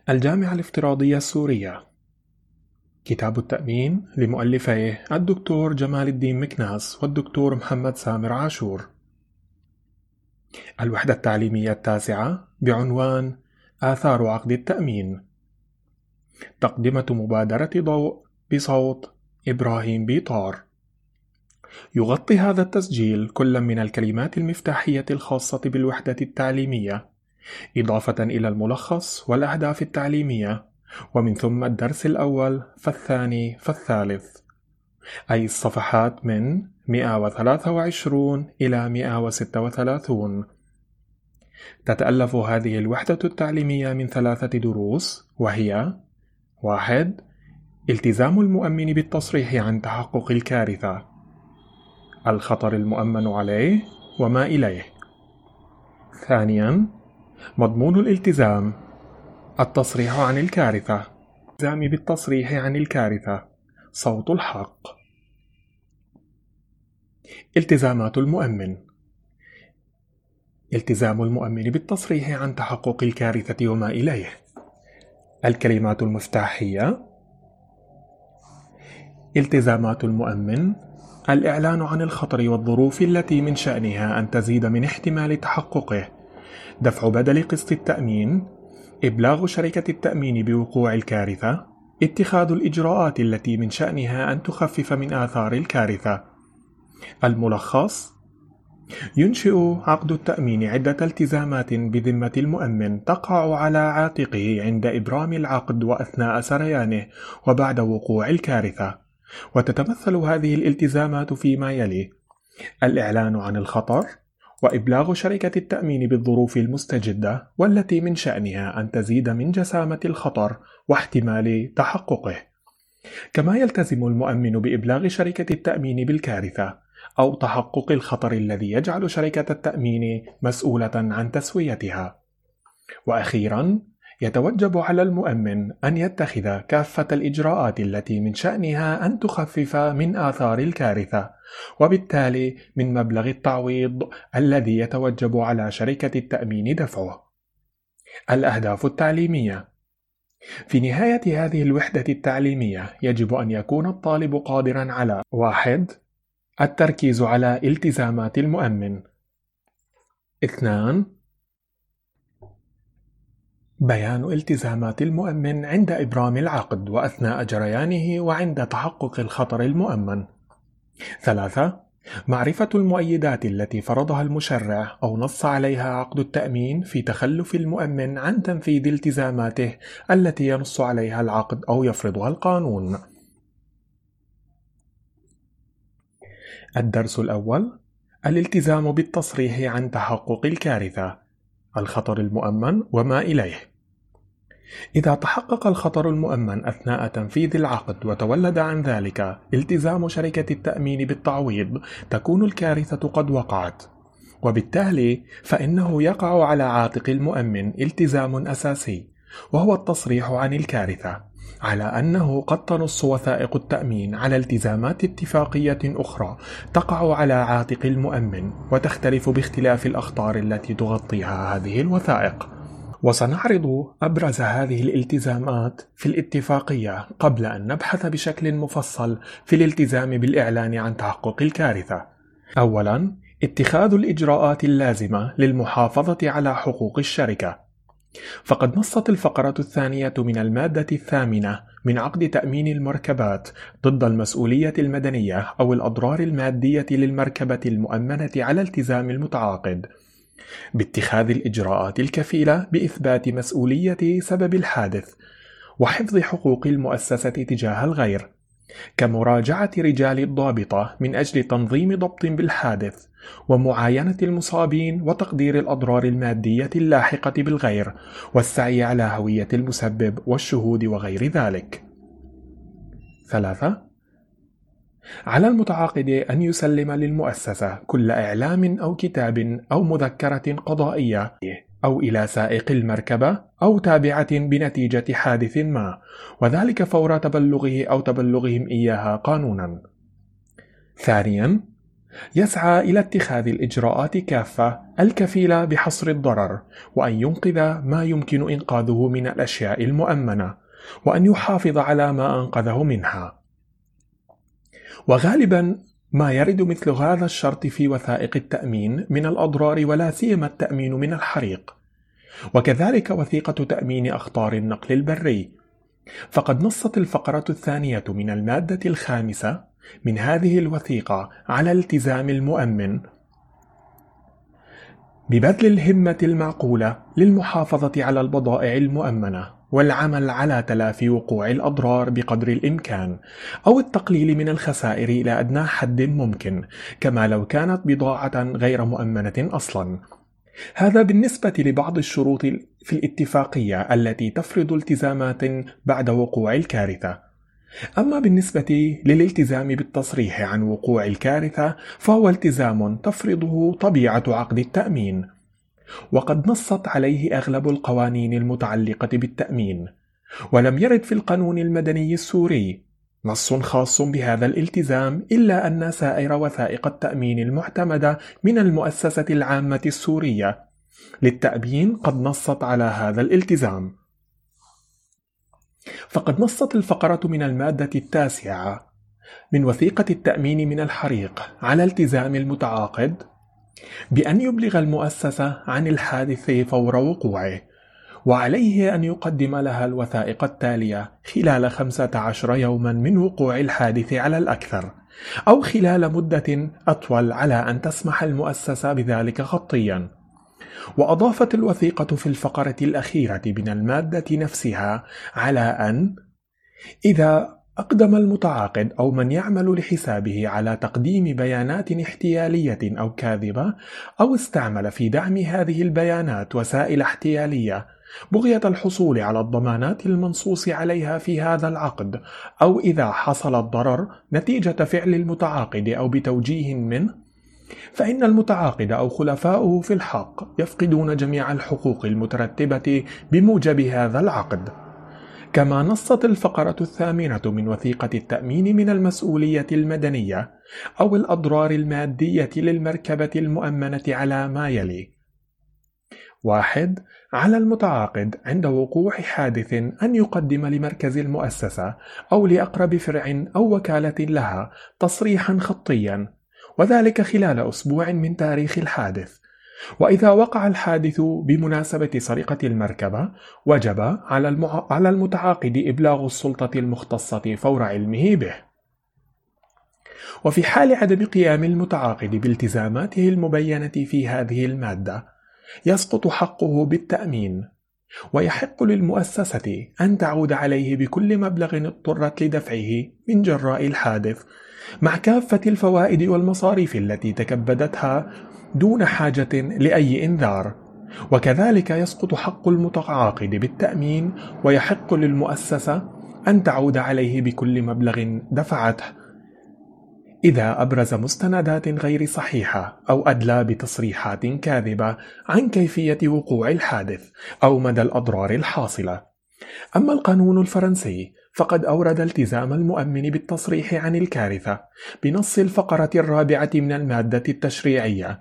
الجامعة الافتراضية السورية. كتاب التأمين لمؤلفيه الدكتور جمال الدين مكناس والدكتور محمد سامر عاشور. الوحدة التعليمية التاسعة بعنوان آثار عقد التأمين. تقدمة مبادرة ضوء بصوت إبراهيم بيطار. يغطي هذا التسجيل كل من الكلمات المفتاحية الخاصة بالوحدة التعليمية، إضافة إلى الملخص والأهداف التعليمية، ومن ثم الدرس الأول فالثاني فالثالث، أي الصفحات من 123 إلى 136. تتألف هذه الوحدة التعليمية من 3 دروس، وهي: 1. التزام المؤمن بالتصريح عن تحقق الكارثة، الخطر المؤمن عليه وما إليه. 2. مضمون الالتزام، التصريح عن الكارثة، الالتزام بالتصريح عن الكارثة، صوت الحق. التزامات المؤمن: التزام المؤمن بالتصريح عن تحقق الكارثة وما إليه. الكلمات المفتاحية: التزامات المؤمن: الإعلان عن الخطر والظروف التي من شأنها أن تزيد من احتمال تحققه، دفع بدل قسط التأمين، إبلاغ شركة التأمين بوقوع الكارثة، اتخاذ الإجراءات التي من شأنها أن تخفف من آثار الكارثة. الملخص: ينشئ عقد التأمين عدة التزامات بذمة المؤمن تقع على عاتقه عند إبرام العقد وأثناء سريانه وبعد وقوع الكارثة، وتتمثل هذه الالتزامات فيما يلي: الإعلان عن الخطر، وإبلاغ شركة التأمين بالظروف المستجدة والتي من شأنها أن تزيد من جسامة الخطر واحتمال تحققه. كما يلتزم المؤمن بإبلاغ شركة التأمين بالكارثة أو تحقق الخطر الذي يجعل شركة التأمين مسؤولة عن تسويتها. وأخيرا، يتوجب على المؤمن أن يتخذ كافة الإجراءات التي من شأنها أن تخفف من آثار الكارثة، وبالتالي من مبلغ التعويض الذي يتوجب على شركة التأمين دفعه. الأهداف التعليمية: في نهاية هذه الوحدة التعليمية يجب أن يكون الطالب قادرا على: 1. التركيز على التزامات المؤمن. 2. بيان التزامات المؤمن عند إبرام العقد وأثناء جريانه وعند تحقق الخطر المؤمن. 3. معرفة المؤيدات التي فرضها المشرع أو نص عليها عقد التأمين في تخلف المؤمن عن تنفيذ التزاماته التي ينص عليها العقد أو يفرضها القانون. الدرس الأول: الالتزام بالتصريح عن تحقق الكارثة، الخطر المؤمن وما إليه. إذا تحقق الخطر المؤمن أثناء تنفيذ العقد وتولد عن ذلك التزام شركة التأمين بالتعويض، تكون الكارثة قد وقعت، وبالتالي فإنه يقع على عاتق المؤمن التزام أساسي، وهو التصريح عن الكارثة، على أنه قد تنص وثائق التأمين على التزامات اتفاقية أخرى تقع على عاتق المؤمن وتختلف باختلاف الأخطار التي تغطيها هذه الوثائق. وسنعرض أبرز هذه الالتزامات في الاتفاقية قبل أن نبحث بشكل مفصل في الالتزام بالإعلان عن تحقق الكارثة. أولاً، اتخاذ الإجراءات اللازمة للمحافظة على حقوق الشركة. فقد نصت الفقرة الثانية من المادة 8 من عقد تأمين المركبات ضد المسؤولية المدنية أو الأضرار المادية للمركبة المؤمنة على التزام المتعاقد باتخاذ الإجراءات الكفيلة بإثبات مسؤولية سبب الحادث وحفظ حقوق المؤسسة تجاه الغير، كمراجعة رجال الضابطة من أجل تنظيم ضبط بالحادث، ومعاينة المصابين وتقدير الأضرار المادية اللاحقة بالغير، والسعي على هوية المسبب والشهود وغير ذلك. 3. على المتعاقد أن يسلم للمؤسسة كل إعلام أو كتاب أو مذكرة قضائية أو إلى سائق المركبة أو تابعة بنتيجة حادث ما، وذلك فور تبلغه أو تبلغهم إياها قانونا. ثانيا، يسعى إلى اتخاذ الإجراءات كافة الكفيلة بحصر الضرر، وأن ينقذ ما يمكن إنقاذه من الأشياء المؤمنة، وأن يحافظ على ما أنقذه منها. وغالبا ما يرد مثل هذا الشرط في وثائق التأمين من الأضرار، ولا سيما التأمين من الحريق، وكذلك وثيقة تأمين أخطار النقل البري. فقد نصت الفقرة الثانية من المادة الخامسة من هذه الوثيقة على التزام المؤمن ببذل الهمة المعقولة للمحافظة على البضائع المؤمنة، والعمل على تلافي وقوع الأضرار بقدر الإمكان، أو التقليل من الخسائر إلى أدنى حد ممكن، كما لو كانت بضاعة غير مؤمنة أصلا. هذا بالنسبة لبعض الشروط في الاتفاقية التي تفرض التزامات بعد وقوع الكارثة. أما بالنسبة للالتزام بالتصريح عن وقوع الكارثة، فهو التزام تفرضه طبيعة عقد التأمين، وقد نصت عليه أغلب القوانين المتعلقة بالتأمين، ولم يرد في القانون المدني السوري نص خاص بهذا الالتزام، إلا أن سائر وثائق التأمين المعتمدة من المؤسسة العامة السورية للتأمين قد نصت على هذا الالتزام. فقد نصت الفقرة من المادة التاسعة من وثيقة التأمين من الحريق على التزام المتعاقد بأن يبلغ المؤسسة عن الحادث فور وقوعه، وعليه أن يقدم لها الوثائق التالية خلال 15 يوما من وقوع الحادث على الأكثر، أو خلال مدة أطول على أن تسمح المؤسسة بذلك خطيا. وأضافت الوثيقة في الفقرة الأخيرة من المادة نفسها على أن إذا أقدم المتعاقد أو من يعمل لحسابه على تقديم بيانات احتيالية أو كاذبة، أو استعمل في دعم هذه البيانات وسائل احتيالية بغية الحصول على الضمانات المنصوص عليها في هذا العقد، أو إذا حصل الضرر نتيجة فعل المتعاقد أو بتوجيه منه، فإن المتعاقد أو خلفاؤه في الحق يفقدون جميع الحقوق المترتبة بموجب هذا العقد. كما نصت الفقرة الثامنة من وثيقة التأمين من المسؤولية المدنية أو الأضرار المادية للمركبة المؤمنة على ما يلي: 1. على المتعاقد عند وقوع حادث أن يقدم لمركز المؤسسة أو لأقرب فرع أو وكالة لها تصريحا خطيا، وذلك خلال أسبوع من تاريخ الحادث. وإذا وقع الحادث بمناسبة سرقة المركبة، وجب على المتعاقد إبلاغ السلطة المختصة فور علمه به. وفي حال عدم قيام المتعاقد بالتزاماته المبينة في هذه المادة، يسقط حقه بالتأمين، ويحق للمؤسسة أن تعود عليه بكل مبلغ اضطرت لدفعه من جراء الحادث، مع كافة الفوائد والمصاريف التي تكبدتها دون حاجة لأي إنذار. وكذلك يسقط حق المتعاقد بالتأمين، ويحق للمؤسسة أن تعود عليه بكل مبلغ دفعته إذا أبرز مستندات غير صحيحة أو أدلى بتصريحات كاذبة عن كيفية وقوع الحادث أو مدى الأضرار الحاصلة. أما القانون الفرنسي فقد أورد التزام المؤمن بالتصريح عن الكارثة بنص الفقرة الرابعة من المادة التشريعية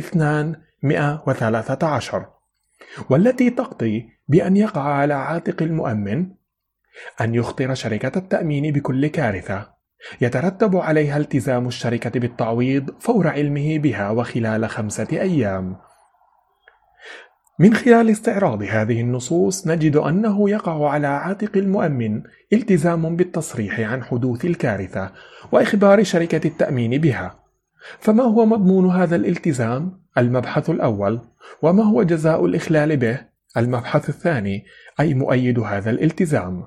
213، والتي تقضي بأن يقع على عاتق المؤمن أن يخطر شركة التأمين بكل كارثة يترتب عليها التزام الشركة بالتعويض فور علمه بها وخلال 5 أيام. من خلال استعراض هذه النصوص نجد أنه يقع على عاتق المؤمن التزام بالتصريح عن حدوث الكارثة وإخبار شركة التأمين بها. فما هو مضمون هذا الالتزام؟ المبحث الأول. وما هو جزاء الإخلال به؟ المبحث الثاني، أي مؤيد هذا الالتزام.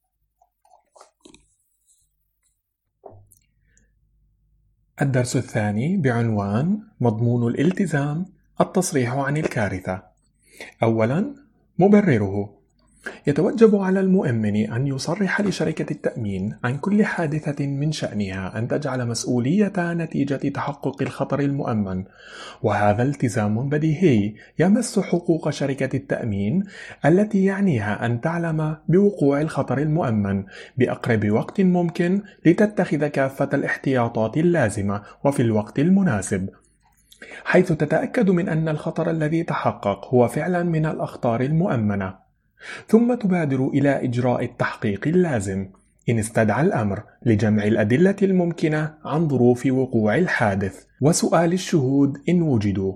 الدرس الثاني بعنوان مضمون الالتزام: التصريح عن الكارثة. أولا، مبرره. يتوجب على المؤمن أن يصرح لشركة التأمين عن كل حادثة من شأنها أن تجعل مسؤولية نتيجة تحقق الخطر المؤمن، وهذا التزام بديهي يمس حقوق شركة التأمين التي يعنيها أن تعلم بوقوع الخطر المؤمن بأقرب وقت ممكن لتتخذ كافة الاحتياطات اللازمة وفي الوقت المناسب، حيث تتأكد من أن الخطر الذي تحقق هو فعلا من الأخطار المؤمنة، ثم تبادر إلى إجراء التحقيق اللازم إن استدعى الأمر لجمع الأدلة الممكنة عن ظروف وقوع الحادث وسؤال الشهود إن وجدوا،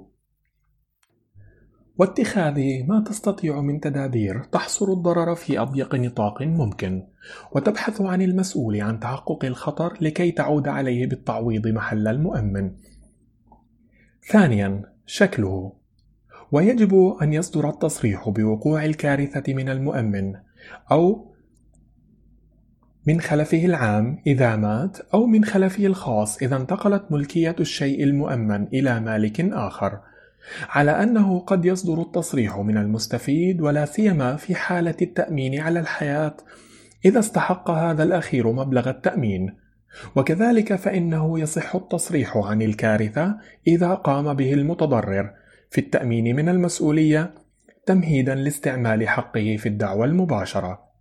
واتخاذ ما تستطيع من تدابير تحصر الضرر في أضيق نطاق ممكن، وتبحث عن المسؤول عن تحقق الخطر لكي تعود عليه بالتعويض محل المؤمن. ثانياً، شكله. ويجب أن يصدر التصريح بوقوع الكارثة من المؤمن أو من خلفه العام إذا مات، أو من خلفه الخاص إذا انتقلت ملكية الشيء المؤمن إلى مالك آخر، على أنه قد يصدر التصريح من المستفيد ولا سيما في حالة التأمين على الحياة إذا استحق هذا الأخير مبلغ التأمين، وكذلك فإنه يصح التصريح عن الكارثة إذا قام به المتضرر في التأمين من المسؤولية تمهيدا لاستعمال حقه في الدعوى المباشرة.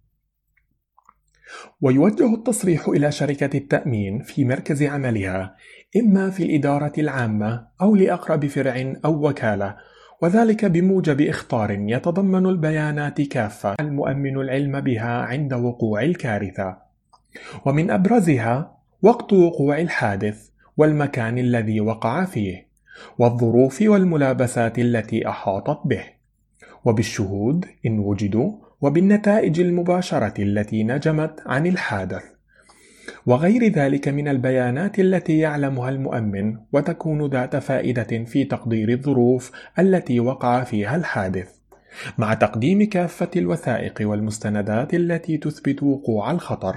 ويوجه التصريح إلى شركة التأمين في مركز عملها إما في الإدارة العامة أو لأقرب فرع أو وكالة، وذلك بموجب إخطار يتضمن البيانات كافة المؤمن العلم بها عند وقوع الكارثة، ومن أبرزها وقت وقوع الحادث والمكان الذي وقع فيه والظروف والملابسات التي أحاطت به، وبالشهود إن وجدوا، وبالنتائج المباشرة التي نجمت عن الحادث، وغير ذلك من البيانات التي يعلمها المؤمن وتكون ذات فائدة في تقدير الظروف التي وقع فيها الحادث، مع تقديم كافة الوثائق والمستندات التي تثبت وقوع الخطر.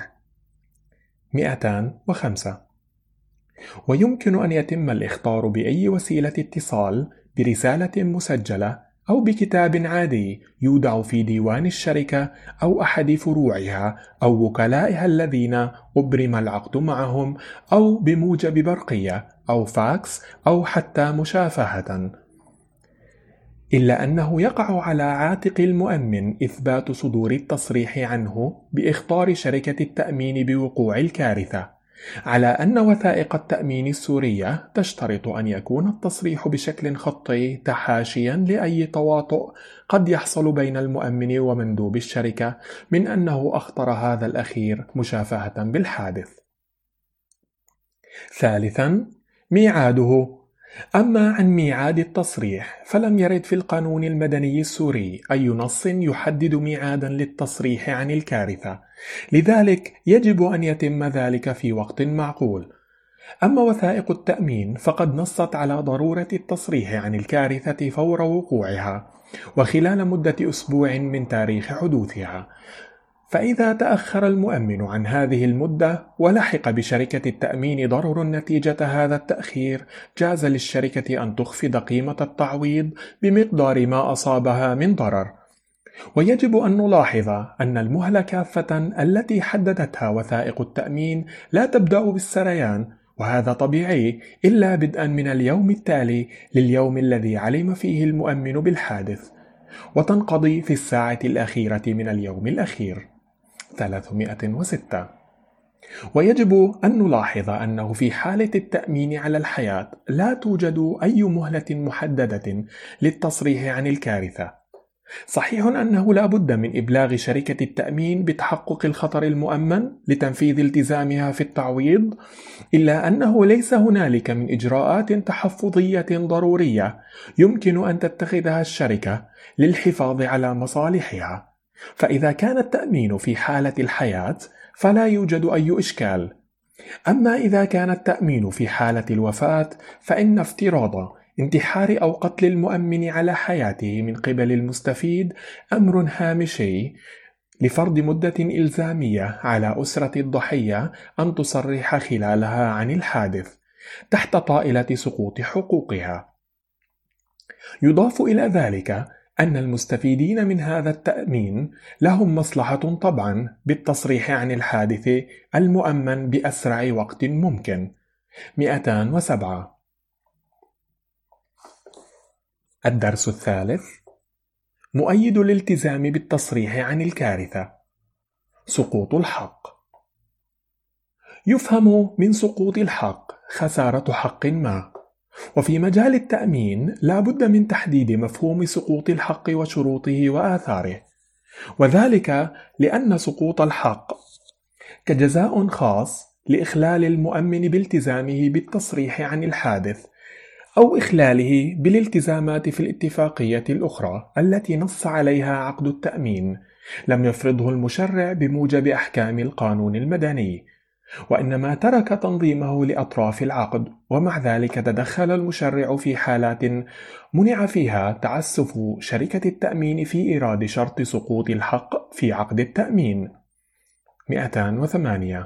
205. ويمكن أن يتم الإخطار بأي وسيلة اتصال برسالة مسجلة أو بكتاب عادي يودع في ديوان الشركة أو أحد فروعها أو وكلائها الذين أبرم العقد معهم، أو بموجب برقية أو فاكس أو حتى مشافهة، إلا أنه يقع على عاتق المؤمن إثبات صدور التصريح عنه بإخطار شركة التأمين بوقوع الكارثة، على أن وثائق التأمين السورية تشترط أن يكون التصريح بشكل خطي تحاشيا لأي تواطؤ قد يحصل بين المؤمن ومندوب الشركة من أنه أخطر هذا الأخير مشافهة بالحادث. ثالثا، ميعاده. أما عن ميعاد التصريح فلم يرد في القانون المدني السوري أي نص يحدد ميعادا للتصريح عن الكارثة، لذلك يجب أن يتم ذلك في وقت معقول. أما وثائق التأمين فقد نصت على ضرورة التصريح عن الكارثة فور وقوعها وخلال مدة أسبوع من تاريخ حدوثها، فإذا تأخر المؤمن عن هذه المدة ولحق بشركة التأمين ضرر نتيجة هذا التأخير، جاز للشركة أن تخفض قيمة التعويض بمقدار ما أصابها من ضرر. ويجب أن نلاحظ أن المهلة كافة التي حددتها وثائق التأمين لا تبدأ بالسريان، وهذا طبيعي إلا بدءا من اليوم التالي لليوم الذي علم فيه المؤمن بالحادث، وتنقضي في الساعة الأخيرة من اليوم الأخير. 306. ويجب أن نلاحظ أنه في حالة التأمين على الحياة لا توجد أي مهلة محددة للتصريح عن الكارثة. صحيح أنه لا بد من إبلاغ شركة التأمين بتحقق الخطر المؤمن لتنفيذ التزامها في التعويض، إلا أنه ليس هنالك من إجراءات تحفظية ضرورية يمكن أن تتخذها الشركة للحفاظ على مصالحها، فإذا كان التأمين في حالة الحياة فلا يوجد أي إشكال. أما إذا كان التأمين في حالة الوفاة فإن افتراض انتحار أو قتل المؤمن على حياته من قبل المستفيد أمر هامشي لفرض مدة إلزامية على أسرة الضحية أن تصرح خلالها عن الحادث تحت طائلة سقوط حقوقها. يضاف إلى ذلك أن المستفيدين من هذا التأمين لهم مصلحة طبعا بالتصريح عن الحادث المؤمن بأسرع وقت ممكن. 207. الدرس الثالث: مؤيد الالتزام بالتصريح عن الكارثة. سقوط الحق. يفهم من سقوط الحق خسارة حق ما، وفي مجال التأمين لا بد من تحديد مفهوم سقوط الحق وشروطه وآثاره، وذلك لأن سقوط الحق كجزاء خاص لإخلال المؤمن بالتزامه بالتصريح عن الحادث أو إخلاله بالالتزامات في الاتفاقية الأخرى التي نص عليها عقد التأمين لم يفرضه المشرع بموجب أحكام القانون المدني، وإنما ترك تنظيمه لأطراف العقد، ومع ذلك تدخل المشرع في حالات منع فيها تعسف شركة التأمين في إيراد شرط سقوط الحق في عقد التأمين. 208.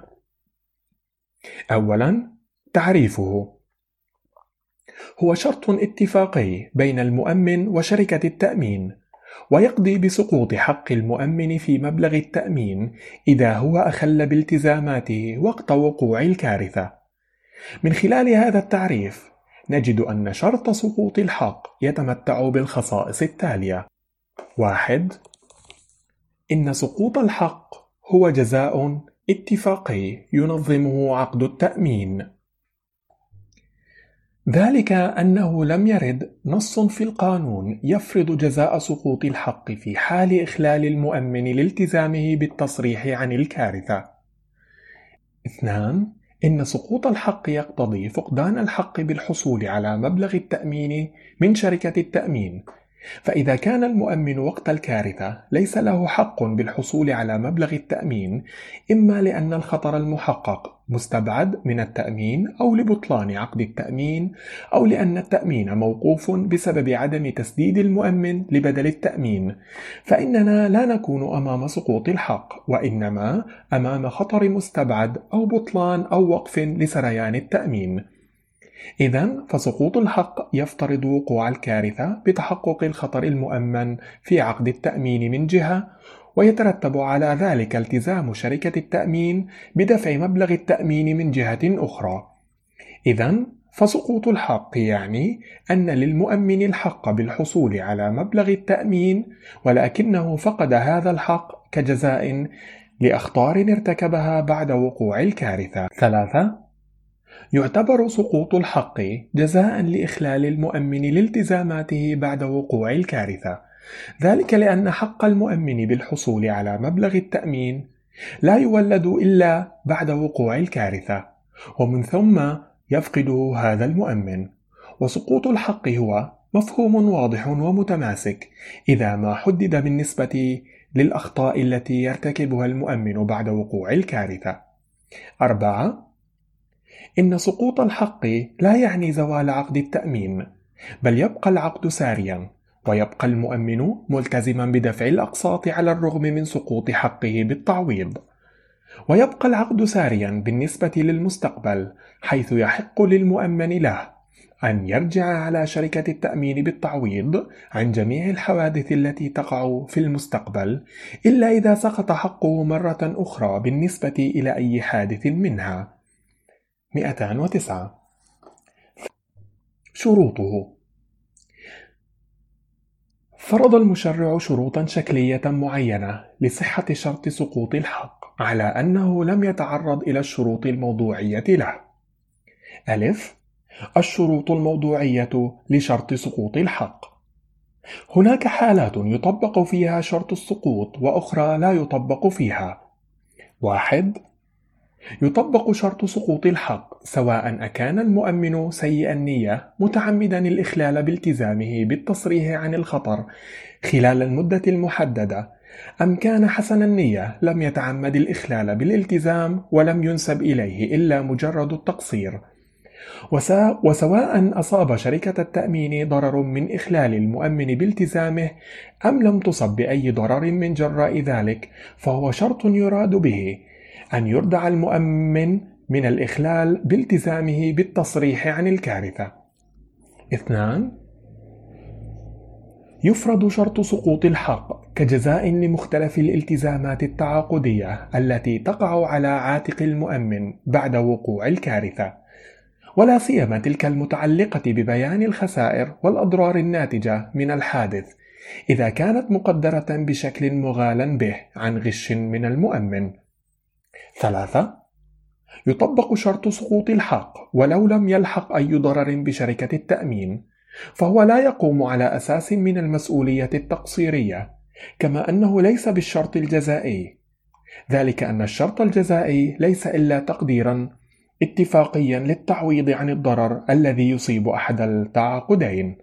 أولاً، تعريفه: هو شرط اتفاقي بين المؤمن وشركة التأمين، ويقضي بسقوط حق المؤمن في مبلغ التأمين إذا هو أخل بالتزاماته وقت وقوع الكارثة. من خلال هذا التعريف نجد أن شرط سقوط الحق يتمتع بالخصائص التالية: 1. إن سقوط الحق هو جزاء اتفاقي ينظمه عقد التأمين، ذلك أنه لم يرد نص في القانون يفرض جزاء سقوط الحق في حال إخلال المؤمن لالتزامه بالتصريح عن الكارثة. 2. إن سقوط الحق يقتضي فقدان الحق بالحصول على مبلغ التأمين من شركة التأمين، فإذا كان المؤمن وقت الكارثة ليس له حق بالحصول على مبلغ التأمين، إما لأن الخطر المحقق مستبعد من التأمين أو لبطلان عقد التأمين، أو لأن التأمين موقوف بسبب عدم تسديد المؤمن لبدل التأمين، فإننا لا نكون أمام سقوط الحق، وإنما أمام خطر مستبعد أو بطلان أو وقف لسريان التأمين. إذن فسقوط الحق يفترض وقوع الكارثة بتحقق الخطر المؤمن في عقد التأمين من جهة، ويترتب على ذلك التزام شركة التأمين بدفع مبلغ التأمين من جهة أخرى. إذن فسقوط الحق يعني أن للمؤمن الحق بالحصول على مبلغ التأمين، ولكنه فقد هذا الحق كجزاء لأخطار ارتكبها بعد وقوع الكارثة. 3. يعتبر سقوط الحق جزاء لإخلال المؤمن لالتزاماته بعد وقوع الكارثة، ذلك لأن حق المؤمن بالحصول على مبلغ التأمين لا يولد إلا بعد وقوع الكارثة، ومن ثم يفقده هذا المؤمن. وسقوط الحق هو مفهوم واضح ومتماسك إذا ما حدد بالنسبة للأخطاء التي يرتكبها المؤمن بعد وقوع الكارثة. 4. إن سقوط الحق لا يعني زوال عقد التأمين، بل يبقى العقد ساريا، ويبقى المؤمن ملتزما بدفع الأقساط على الرغم من سقوط حقه بالتعويض. ويبقى العقد ساريا بالنسبة للمستقبل، حيث يحق للمؤمن له أن يرجع على شركة التأمين بالتعويض عن جميع الحوادث التي تقع في المستقبل، إلا إذا سقط حقه مرة أخرى بالنسبة إلى أي حادث منها. 209. شروطه: فرض المشرع شروطا شكلية معينة لصحة شرط سقوط الحق على أنه لم يتعرض إلى الشروط الموضوعية له. ألف: الشروط الموضوعية لشرط سقوط الحق. هناك حالات يطبق فيها شرط السقوط وأخرى لا يطبق فيها. 1. يطبق شرط سقوط الحق سواء أكان المؤمن سيء النية متعمدا الإخلال بالتزامه بالتصريح عن الخطر خلال المدة المحددة، أم كان حسن النية لم يتعمد الإخلال بالالتزام ولم ينسب إليه إلا مجرد التقصير، وسواء أصاب شركة التأمين ضرر من إخلال المؤمن بالتزامه أم لم تصب بأي ضرر من جراء ذلك، فهو شرط يراد به أن يردع المؤمن من الإخلال بالتزامه بالتصريح عن الكارثة. 2. يفرض شرط سقوط الحق كجزاء لمختلف الالتزامات التعاقدية التي تقع على عاتق المؤمن بعد وقوع الكارثة، ولا سيما تلك المتعلقة ببيان الخسائر والأضرار الناتجة من الحادث إذا كانت مقدرة بشكل مغالى به عن غش من المؤمن. 3. يطبق شرط سقوط الحق ولو لم يلحق أي ضرر بشركة التأمين، فهو لا يقوم على أساس من المسؤولية التقصيرية، كما أنه ليس بالشرط الجزائي، ذلك أن الشرط الجزائي ليس إلا تقديرا اتفاقيا للتعويض عن الضرر الذي يصيب أحد التعاقدين.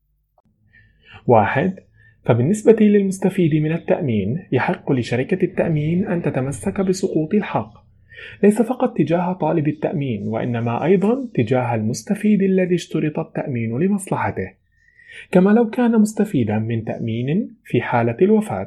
1. فبالنسبة للمستفيد من التأمين يحق لشركة التأمين أن تتمسك بسقوط الحق، ليس فقط تجاه طالب التأمين وإنما أيضا تجاه المستفيد الذي اشترط التأمين لمصلحته، كما لو كان مستفيدا من تأمين في حالة الوفاة.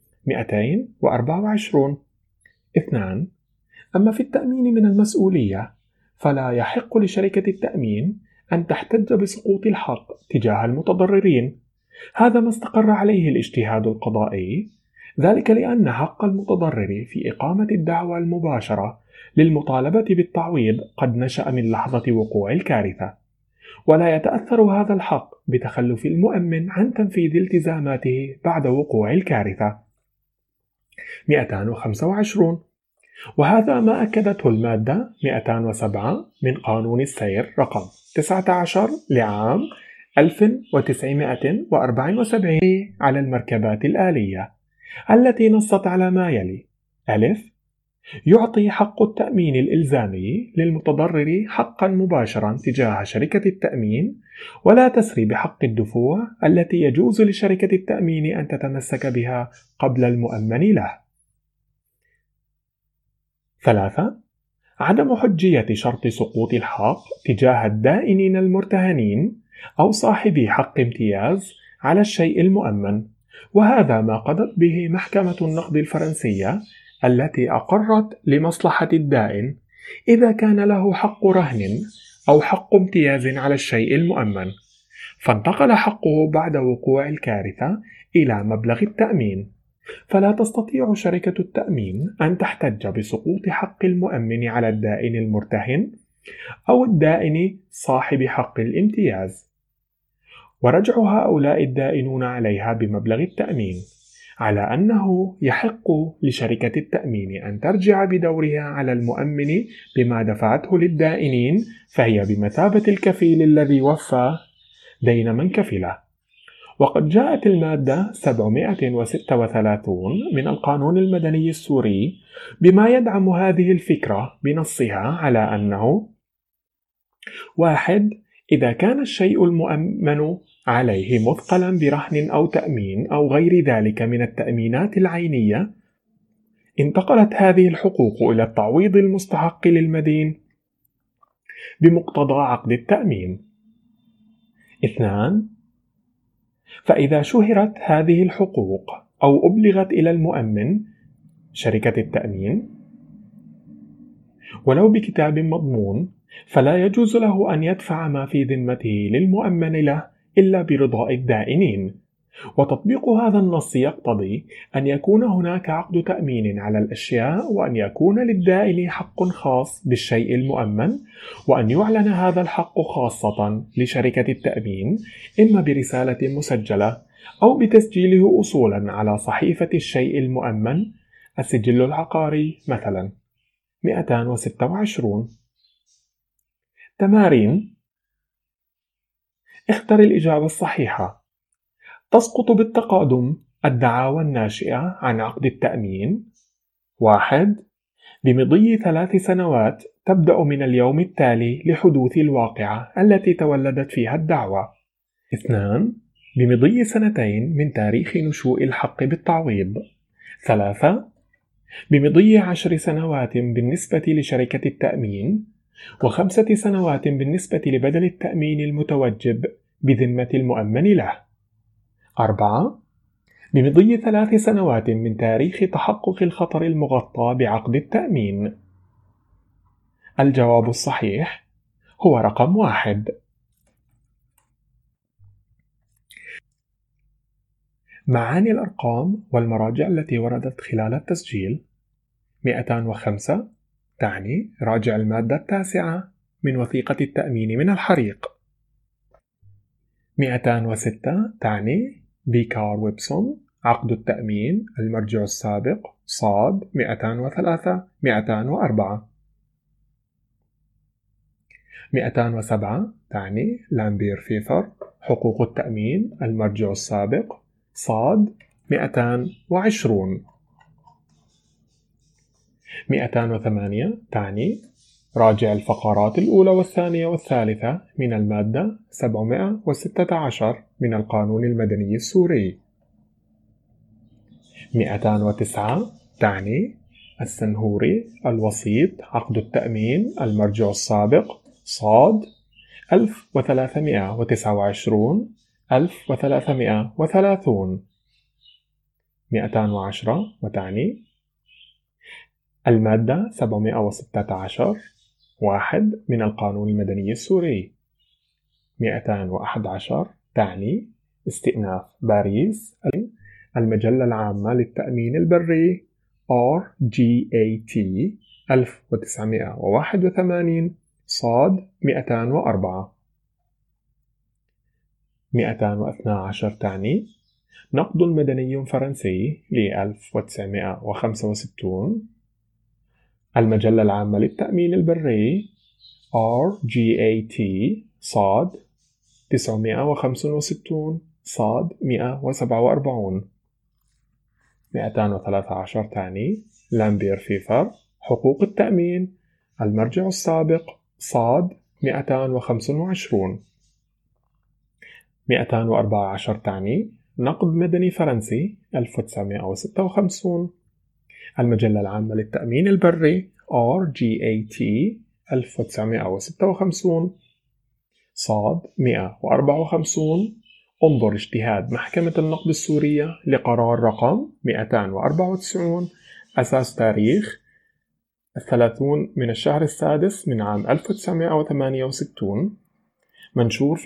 224. 2. أما في التأمين من المسؤولية فلا يحق لشركة التأمين أن تحتج بسقوط الحق تجاه المتضررين، هذا ما استقر عليه الاجتهاد القضائي، ذلك لأن حق المتضرر في إقامة الدعوى المباشرة للمطالبة بالتعويض قد نشأ من لحظة وقوع الكارثة، ولا يتأثر هذا الحق بتخلف المؤمن عن تنفيذ التزاماته بعد وقوع الكارثة. 225. وهذا ما أكدته المادة 207 من قانون السير رقم 19 لعام 1974 على المركبات الآلية، التي نصت على ما يلي: ألف، يعطي حق التأمين الإلزامي للمتضرر حقا مباشرا تجاه شركة التأمين، ولا تسري بحق الدفوع التي يجوز لشركة التأمين أن تتمسك بها قبل المؤمن له. 3. عدم حجية شرط سقوط الحق تجاه الدائنين المرتهنين أو صاحبي حق امتياز على الشيء المؤمن، وهذا ما قضت به محكمة النقد الفرنسية التي أقرت لمصلحة الدائن إذا كان له حق رهن أو حق امتياز على الشيء المؤمن، فانتقل حقه بعد وقوع الكارثة إلى مبلغ التأمين، فلا تستطيع شركة التأمين أن تحتج بسقوط حق المؤمن على الدائن المرتهن أو الدائن صاحب حق الامتياز، ورجع هؤلاء الدائنون عليها بمبلغ التأمين، على أنه يحق لشركة التأمين أن ترجع بدورها على المؤمن بما دفعته للدائنين، فهي بمثابة الكفيل الذي وفى دين من كفله. وقد جاءت المادة 736 من القانون المدني السوري بما يدعم هذه الفكرة بنصها على أنه: 1. إذا كان الشيء المؤمن عليه مثقلا برهن أو تأمين أو غير ذلك من التأمينات العينية، انتقلت هذه الحقوق إلى التعويض المستحق للمدين بمقتضى عقد التأمين. 2. فإذا شهرت هذه الحقوق أو أبلغت إلى المؤمن شركة التأمين ولو بكتاب مضمون، فلا يجوز له أن يدفع ما في ذمته للمؤمن له إلا برضاء الدائنين. وتطبيق هذا النص يقتضي أن يكون هناك عقد تأمين على الأشياء، وأن يكون للدائن حق خاص بالشيء المؤمن، وأن يعلن هذا الحق خاصة لشركة التأمين إما برسالة مسجلة أو بتسجيله أصولا على صحيفة الشيء المؤمن، السجل العقاري مثلا. 226. تمارين: اختر الإجابة الصحيحة. تسقط بالتقادم الدعاوى الناشئة عن عقد التأمين: 1. بمضي 3 سنوات تبدأ من اليوم التالي لحدوث الواقعة التي تولدت فيها الدعوى. 2. بمضي 2 من تاريخ نشوء الحق بالتعويض. 3. بمضي 10 سنوات بالنسبة لشركة التأمين، و5 سنوات بالنسبة لبدل التأمين المتوجب بذمة المؤمن له. 4. بمضي 3 سنوات من تاريخ تحقق الخطر المغطى بعقد التأمين. الجواب الصحيح هو رقم 1. معاني الأرقام والمراجع التي وردت خلال التسجيل: 205 تعني راجع المادة 9 من وثيقة التأمين من الحريق. 206 تعني بيكار ويبسون عقد التأمين المرجع السابق صاد 203 204. 207 تعني لامبير فيفر حقوق التأمين المرجع السابق صاد 220. 208 تعني راجع الفقرات الأولى والثانية والثالثة من المادة 716 من القانون المدني السوري. 209 تعني السنهوري الوسيط عقد التأمين المرجع السابق صاد 1329 1330. 210 وتعني المادة 716 واحد من القانون المدني السوري. 211 تعني استئناف باريس المجلة العامة للتأمين البري RGAT 1981 صاد 204. 212 تعني نقد مدني فرنسي ل 1965 المجلة العامة للتأمين البري RGAT صاد 965 صاد 147. 213 تعني لامبير فيفر حقوق التأمين المرجع السابق صاد 225. 214 تعني نقد مدني فرنسي 1956 المجلة العامة للتأمين البري RGAT 1956 صاد 154. انظر اجتهاد محكمة النقد السورية لقرار رقم 294 أساس تاريخ 30 من الشهر السادس من عام 1968 منشور